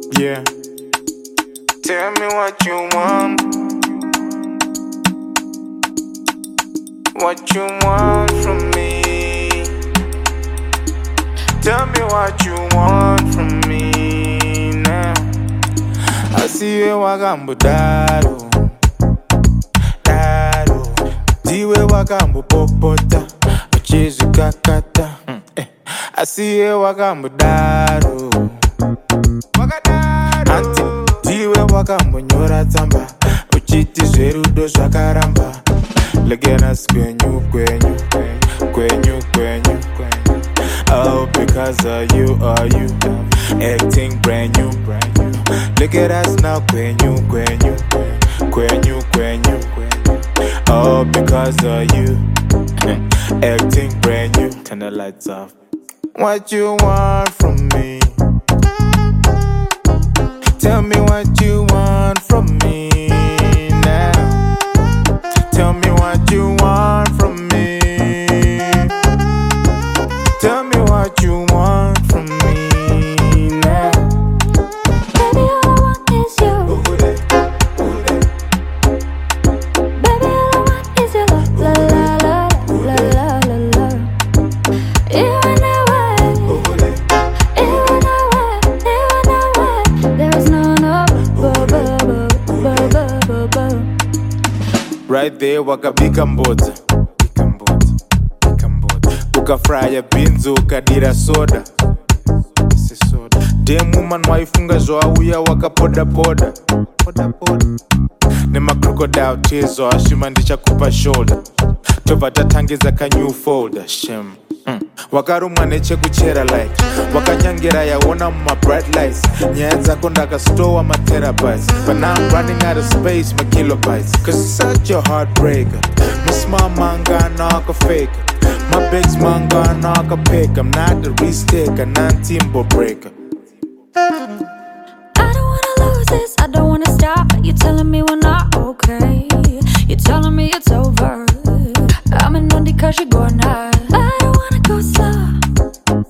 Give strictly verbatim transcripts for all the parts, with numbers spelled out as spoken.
Yeah. Tell me what you want. What you want from me. Tell me what you want from me now. I see you wagambo daro, daro. Diwe wagambo popota, uchizi kakata. Mm. Eh. I see you wagambo daro, wagadaro. Anti diwe wagambo nyora tamba, uchiti zerudo zvakaramba. Legenas kwenyu kwenyu kwenyu kwenyu kwenyu. Oh, because of you, are you acting brand new, brand new. Look at us now, kwenyu kwenyu kwenyu kwenyu. Oh, because of you acting brand new. Turn the lights off. What you want from me? Tell me what you want from me now. Tell me what you want from me. Tell me what you want from me now. Baby, all I want is you. Who that? Who that? Baby, all I want is your love. La la la la la la la. Even away, Who that? even away, even away. There is no no bu bu bu bu bu bu. Right there, wakabika mbota, bika mbota, bika mbota. Ukafraya binzu, ukadira soda, si soda. Demu man waifunga zoauya wakapoda poda, poda poda. Nema crocodile tears or ashimandisha kupa shoulder. Tovata tangiza ka new folder, shem. Mm. Wakarumwa neche kuchera like wakanyangira yaona my bright lights. Nyanza kondaka store my terabytes. But now I'm running out of space, my kilobytes. Cause it's such a heartbreaker. My small manga knock a fake. My big manga knock a pick. I'm not the risk taker, non timbo breaker. I don't wanna lose this, I don't wanna stop. You're telling me we're not okay. You're telling me it's over. I'm in on cause you're going high. I don't wanna go slow.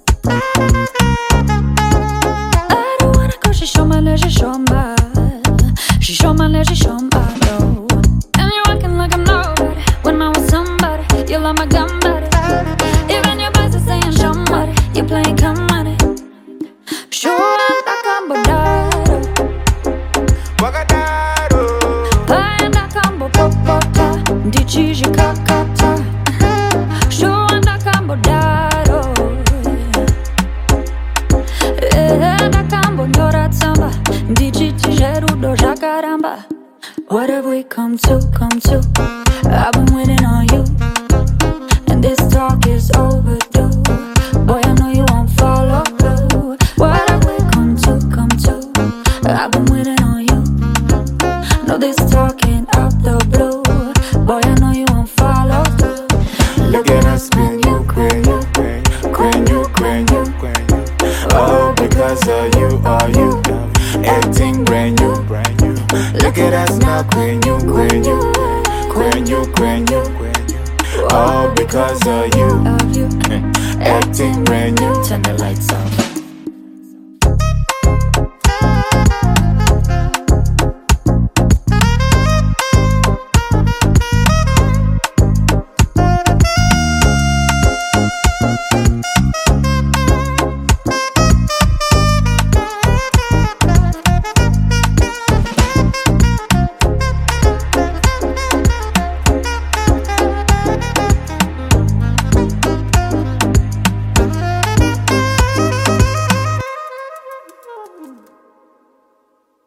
I don't wanna go, she show my leg, she show my. She show my leg, she show my no. And you're acting like I'm nobody. When I was somebody, you love my gun buddy. Even your boys are saying show money. You playing come money. Sure, I'm Bodaro. Wagadaro. Paenda kambo popota, ndichiji kakata. Shuanda kambo daro. Enda kambo nyora tsamba, ndichiji jerudo jacaramba. What have we come to, come to? I've been waiting on you, and this talk is overdue. Boy, I know you won't follow through. What have we come to, come to? I've been waiting on you. No, this talking out the blue. Boy, I know you won't follow through. Look at us, when you, when you, when you, when you, when you. Oh, because of you, are you acting brand new, brand new. Look at us now, when you, when you, when you, when you, when you. Oh, because of you, Of you. acting brand new. Turn the lights off.